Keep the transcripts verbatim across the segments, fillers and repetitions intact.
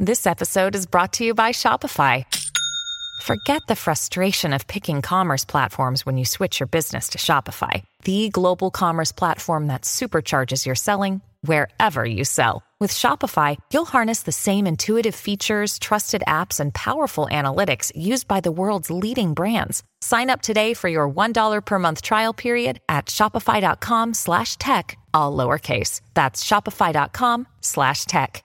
This episode is brought to you by Shopify. Forget the frustration of picking commerce platforms when you switch your business to Shopify, the global commerce platform that supercharges your selling wherever you sell. With Shopify, you'll harness the same intuitive features, trusted apps, and powerful analytics used by the world's leading brands. Sign up today for your one dollar per month trial period at shopify.com slash tech, all lowercase. That's shopify.com slash tech.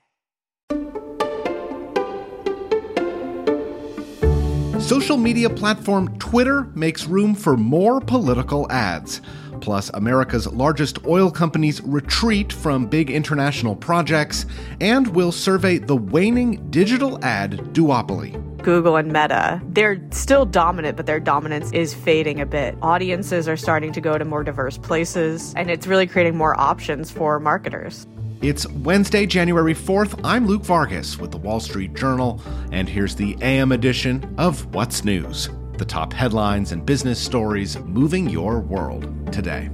Social media platform Twitter makes room for more political ads. Plus, America's largest oil companies retreat from big international projects and will survey the waning digital ad duopoly. Google and Meta, they're still dominant, but their dominance is fading a bit. Audiences are starting to go to more diverse places, and it's really creating more options for marketers. It's Wednesday, January fourth. I'm Luke Vargas with the Wall Street Journal, and here's the A M edition of What's News, the top headlines and business stories moving your world today.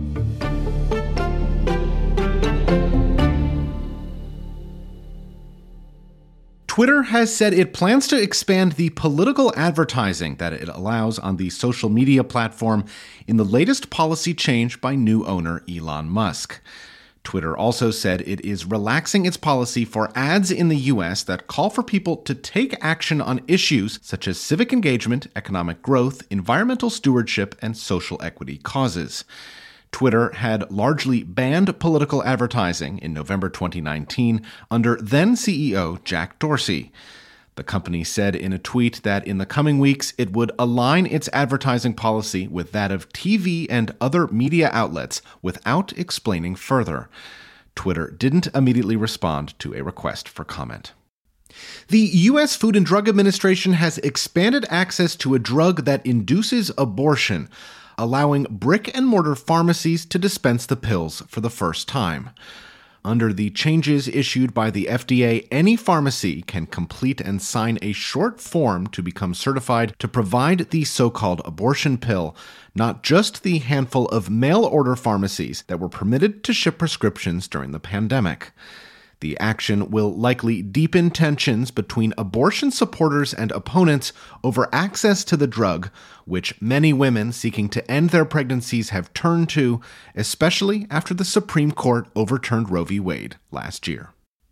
Twitter has said it plans to expand the political advertising that it allows on the social media platform in the latest policy change by new owner Elon Musk. Twitter also said it is relaxing its policy for ads in the U S that call for people to take action on issues such as civic engagement, economic growth, environmental stewardship, and social equity causes. Twitter had largely banned political advertising in November twenty nineteen under then C E O Jack Dorsey. The company said in a tweet that in the coming weeks it would align its advertising policy with that of T V and other media outlets without explaining further. Twitter didn't immediately respond to a request for comment. The U S Food and Drug Administration has expanded access to a drug that induces abortion, allowing brick-and-mortar pharmacies to dispense the pills for the first time. Under the changes issued by the F D A, any pharmacy can complete and sign a short form to become certified to provide the so-called abortion pill, not just the handful of mail-order pharmacies that were permitted to ship prescriptions during the pandemic. The action will likely deepen tensions between abortion supporters and opponents over access to the drug, which many women seeking to end their pregnancies have turned to, especially after the Supreme Court overturned Roe v. Wade last year.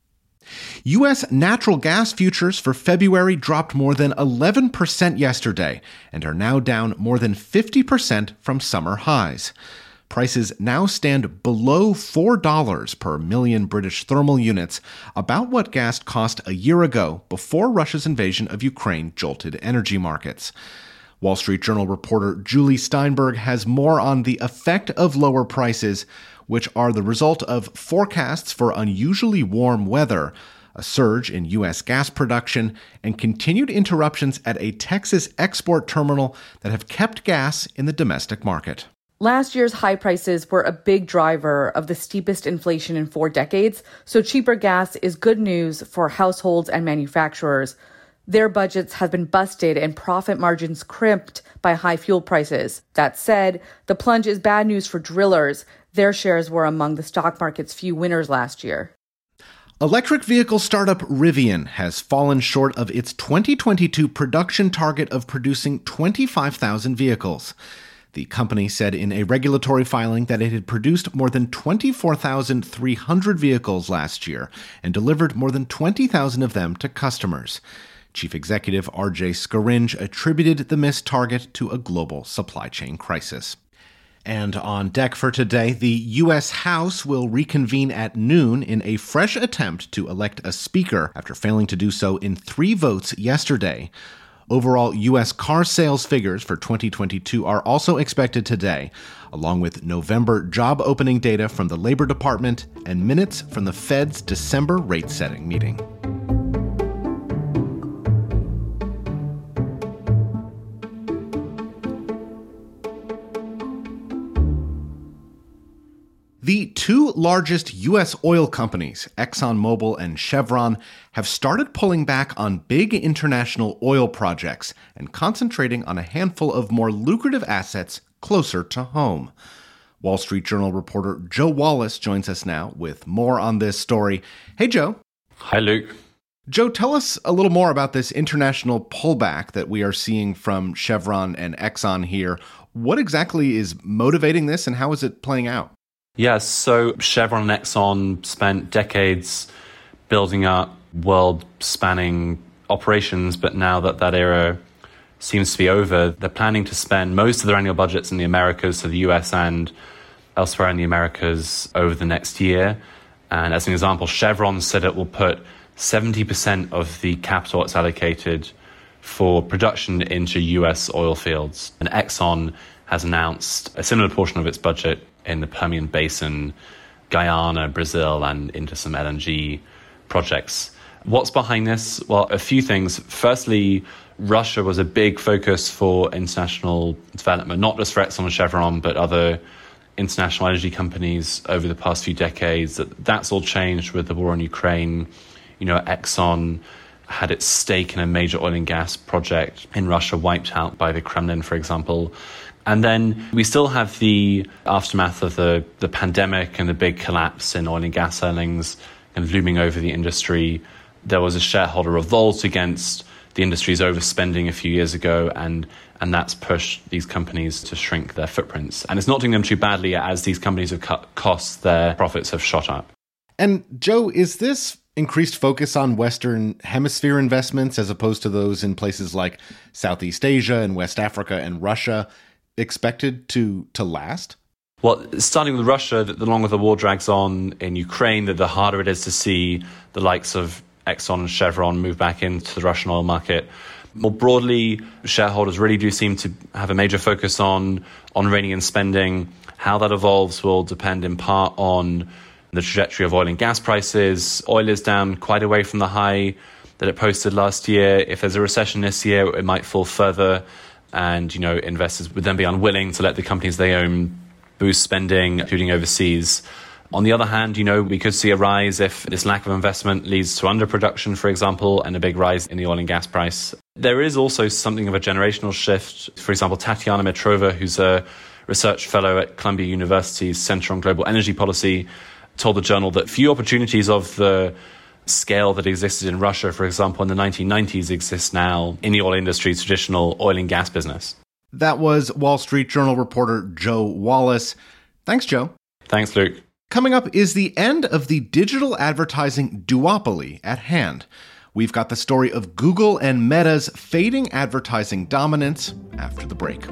U S natural gas futures for February dropped more than eleven percent yesterday and are now down more than fifty percent from summer highs. Prices now stand below four dollars per million British thermal units, about what gas cost a year ago before Russia's invasion of Ukraine jolted energy markets. Wall Street Journal reporter Julie Steinberg has more on the effect of lower prices, which are the result of forecasts for unusually warm weather, a surge in U S gas production, and continued interruptions at a Texas export terminal that have kept gas in the domestic market. Last year's high prices were a big driver of the steepest inflation in four decades, so cheaper gas is good news for households and manufacturers. Their budgets have been busted and profit margins crimped by high fuel prices. That said, the plunge is bad news for drillers. Their shares were among the stock market's few winners last year. Electric vehicle startup Rivian has fallen short of its twenty twenty-two production target of producing twenty-five thousand vehicles. The company said in a regulatory filing that it had produced more than twenty-four thousand three hundred vehicles last year and delivered more than twenty thousand of them to customers. Chief Executive R J Scaringe attributed the missed target to a global supply chain crisis. And on deck for today, the U S House will reconvene at noon in a fresh attempt to elect a speaker after failing to do so in three votes yesterday. Overall, U S car sales figures for twenty twenty-two are also expected today, along with November job opening data from the Labor Department and minutes from the Fed's December rate-setting meeting. The two largest U S oil companies, ExxonMobil and Chevron, have started pulling back on big international oil projects and concentrating on a handful of more lucrative assets closer to home. Wall Street Journal reporter Joe Wallace joins us now with more on this story. Hey, Joe. Hi, Luke. Joe, tell us a little more about this international pullback that we are seeing from Chevron and Exxon here. What exactly is motivating this and how is it playing out? Yes, so Chevron and Exxon spent decades building up world-spanning operations, but now that that era seems to be over, they're planning to spend most of their annual budgets in the Americas, so the U S and elsewhere in the Americas over the next year. And as an example, Chevron said it will put seventy percent of the capital it's allocated for production into U S oil fields. And Exxon has announced a similar portion of its budget in the Permian Basin, Guyana, Brazil, and into some L N G projects. What's behind this? Well, a few things. Firstly, Russia was a big focus for international development, not just for Exxon and Chevron, but other international energy companies over the past few decades. That's all changed with the war in Ukraine. You know, Exxon had its stake in a major oil and gas project in Russia wiped out by the Kremlin, for example. And then we still have the aftermath of the, the pandemic and the big collapse in oil and gas earnings kind of looming over the industry. There was a shareholder revolt against the industry's overspending a few years ago, and and that's pushed these companies to shrink their footprints. And it's not doing them too badly as these companies have cut costs, their profits have shot up. And Joe, is this increased focus on Western Hemisphere investments as opposed to those in places like Southeast Asia and West Africa and Russia expected to to last? Well, starting with Russia, the longer the war drags on in Ukraine, the, the harder it is to see the likes of Exxon and Chevron move back into the Russian oil market. More broadly, shareholders really do seem to have a major focus on, on reining in spending. How that evolves will depend in part on the trajectory of oil and gas prices. Oil is down quite away from the high that it posted last year. If there's a recession this year, it might fall further. And, you know, investors would then be unwilling to let the companies they own boost spending, including overseas. On the other hand, you know, we could see a rise if this lack of investment leads to underproduction, for example, and a big rise in the oil and gas price. There is also something of a generational shift. For example, Tatiana Metrova, who's a research fellow at Columbia University's Center on Global Energy Policy, told the Journal that few opportunities of the scale that existed in Russia, for example, in the nineteen nineties exist now in the oil industry's traditional oil and gas business. That was Wall Street Journal reporter Joe Wallace. Thanks, Joe. Thanks, Luke. Coming up is the end of the digital advertising duopoly at hand. We've got the story of Google and Meta's fading advertising dominance after the break.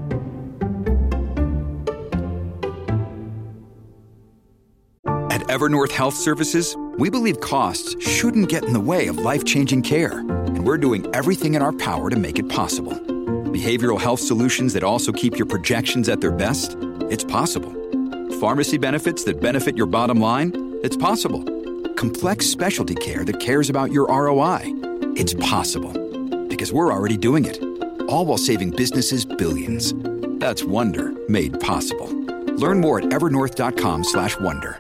At Evernorth Health Services, we believe costs shouldn't get in the way of life-changing care, and we're doing everything in our power to make it possible. Behavioral health solutions that also keep your projections at their best? It's possible. Pharmacy benefits that benefit your bottom line? It's possible. Complex specialty care that cares about your R O I? It's possible. Because we're already doing it. All while saving businesses billions. That's Wonder made possible. Learn more at evernorth.com slash wonder.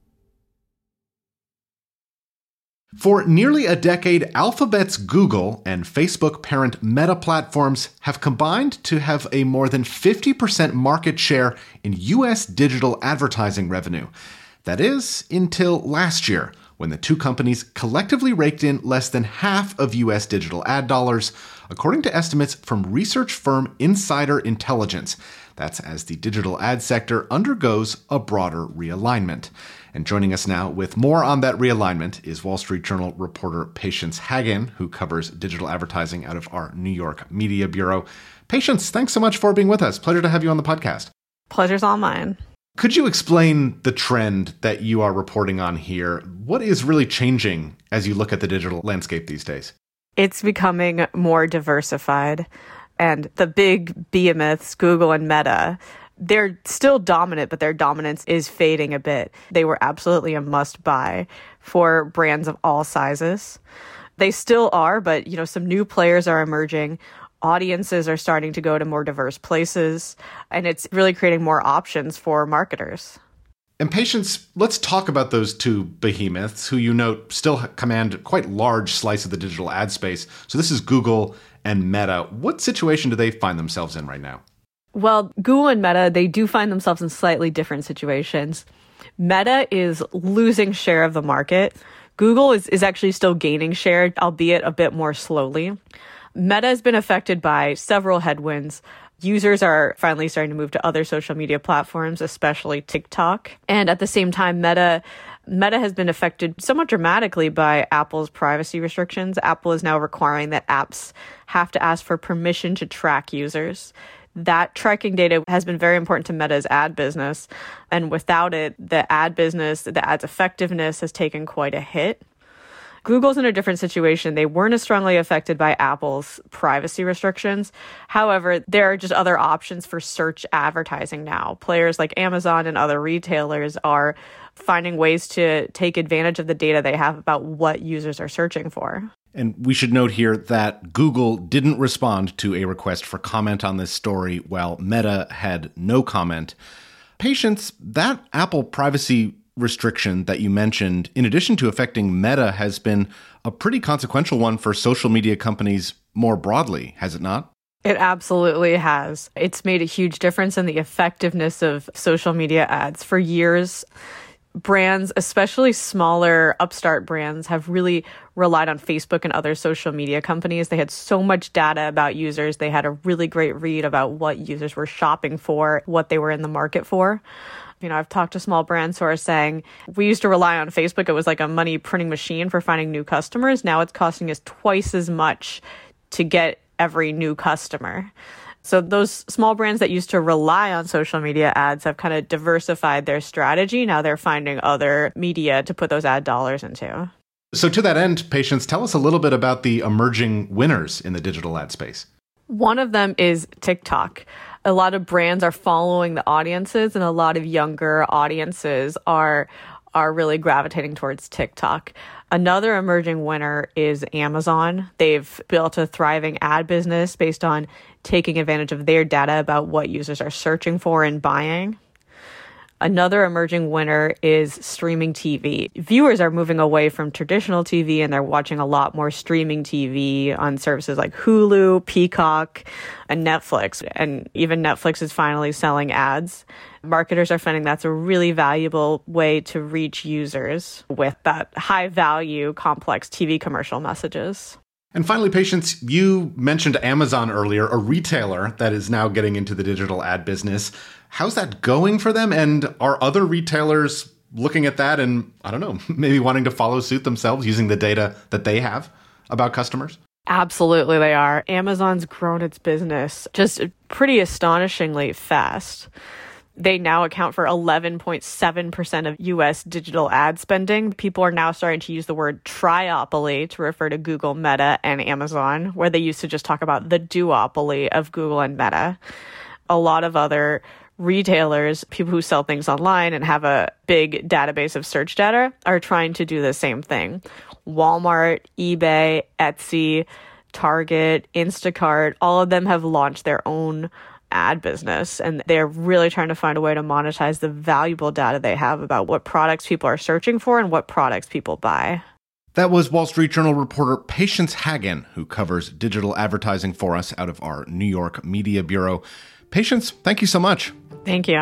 For nearly a decade, Alphabet's Google and Facebook parent Meta platforms have combined to have a more than fifty percent market share in U S digital advertising revenue. That is, until last year, when the two companies collectively raked in less than half of U S digital ad dollars, according to estimates from research firm Insider Intelligence. That's as the digital ad sector undergoes a broader realignment. And joining us now with more on that realignment is Wall Street Journal reporter Patience Hagan, who covers digital advertising out of our New York Media Bureau. Patience, thanks so much for being with us. Pleasure to have you on the podcast. Pleasure's all mine. Could you explain the trend that you are reporting on here? What is really changing as you look at the digital landscape these days? It's becoming more diversified. And the big behemoths, Google and Meta, they're still dominant, but their dominance is fading a bit. They were absolutely a must-buy for brands of all sizes. They still are, but you know, some new players are emerging. Audiences are starting to go to more diverse places, and it's really creating more options for marketers. And Patience, let's talk about those two behemoths who you note still command quite large slice of the digital ad space. So this is Google and Meta. What situation do they find themselves in right now? Well, Google and Meta, they do find themselves in slightly different situations. Meta is losing share of the market. Google is, is actually still gaining share, albeit a bit more slowly. Meta has been affected by several headwinds. Users are finally starting to move to other social media platforms, especially TikTok. And at the same time, Meta Meta has been affected somewhat dramatically by Apple's privacy restrictions. Apple is now requiring that apps have to ask for permission to track users. That tracking data has been very important to Meta's ad business. And without it, the ad business, the ad's effectiveness has taken quite a hit. Google's in a different situation. They weren't as strongly affected by Apple's privacy restrictions. However, there are just other options for search advertising now. Players like Amazon and other retailers are finding ways to take advantage of the data they have about what users are searching for. And we should note here that Google didn't respond to a request for comment on this story, while Meta had no comment. Patience, that Apple privacy restriction that you mentioned, in addition to affecting Meta, has been a pretty consequential one for social media companies more broadly, has it not? It absolutely has. It's made a huge difference in the effectiveness of social media ads. For years, brands, especially smaller upstart brands, have really relied on Facebook and other social media companies. They had so much data about users. They had a really great read about what users were shopping for, what they were in the market for. You know, I've talked to small brands who are saying, we used to rely on Facebook. It was like a money printing machine for finding new customers. Now it's costing us twice as much to get every new customer. So those small brands that used to rely on social media ads have kind of diversified their strategy. Now they're finding other media to put those ad dollars into. So to that end, Patience, tell us a little bit about the emerging winners in the digital ad space. One of them is TikTok. A lot of brands are following the audiences, and a lot of younger audiences are are really gravitating towards TikTok. Another emerging winner is Amazon. They've built a thriving ad business based on taking advantage of their data about what users are searching for and buying. Another emerging winner is streaming T V. Viewers are moving away from traditional T V, and they're watching a lot more streaming T V on services like Hulu, Peacock, and Netflix. And even Netflix is finally selling ads. Marketers are finding that's a really valuable way to reach users with that high-value, complex T V commercial messages. And finally, Patience, you mentioned Amazon earlier, a retailer that is now getting into the digital ad business. How's that going for them? And are other retailers looking at that and, I don't know, maybe wanting to follow suit themselves using the data that they have about customers? Absolutely, they are. Amazon's grown its business just pretty astonishingly fast. They now account for eleven point seven percent of U S digital ad spending. People are now starting to use the word triopoly to refer to Google, Meta, and Amazon, where they used to just talk about the duopoly of Google and Meta. A lot of other retailers, people who sell things online and have a big database of search data, are trying to do the same thing. Walmart, eBay, Etsy, Target, Instacart, all of them have launched their own ad business, and they're really trying to find a way to monetize the valuable data they have about what products people are searching for and what products people buy. That was Wall Street Journal reporter Patience Hagen, who covers digital advertising for us out of our New York Media Bureau. Patience, thank you so much. Thank you.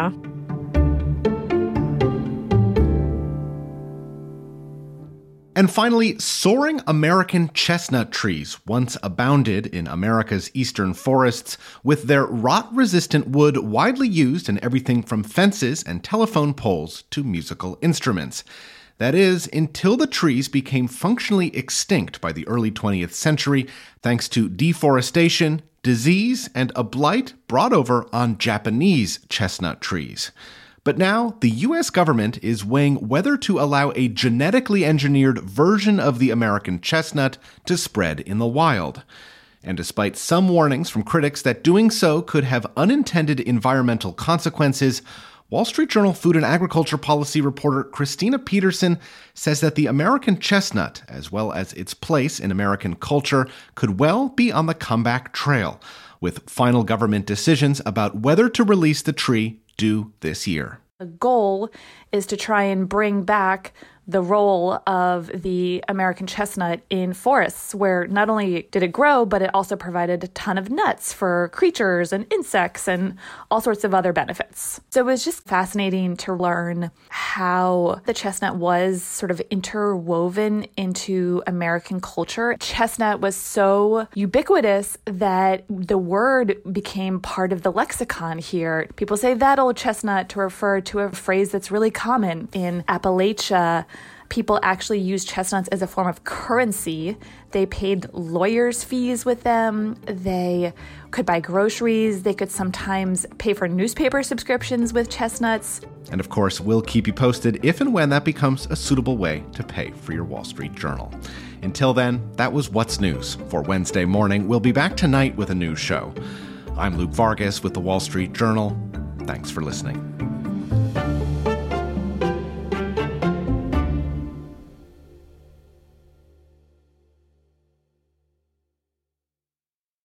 And finally, soaring American chestnut trees once abounded in America's eastern forests, with their rot-resistant wood widely used in everything from fences and telephone poles to musical instruments. That is, until the trees became functionally extinct by the early twentieth century, thanks to deforestation, disease, and a blight brought over on Japanese chestnut trees. But now, the U S government is weighing whether to allow a genetically engineered version of the American chestnut to spread in the wild. And despite some warnings from critics that doing so could have unintended environmental consequences, Wall Street Journal food and agriculture policy reporter Christina Peterson says that the American chestnut, as well as its place in American culture, could well be on the comeback trail, with final government decisions about whether to release the tree due this year. The goal is to try and bring back the role of the American chestnut in forests, where not only did it grow, but it also provided a ton of nuts for creatures and insects and all sorts of other benefits. So it was just fascinating to learn how the chestnut was sort of interwoven into American culture. Chestnut was so ubiquitous that the word became part of the lexicon here. People say that old chestnut to refer to a phrase that's really common in Appalachia. People actually used chestnuts as a form of currency. They paid lawyers' fees with them. They could buy groceries. They could sometimes pay for newspaper subscriptions with chestnuts. And of course, we'll keep you posted if and when that becomes a suitable way to pay for your Wall Street Journal. Until then, that was What's News for Wednesday morning. We'll be back tonight with a news show. I'm Luke Vargas with the Wall Street Journal. Thanks for listening.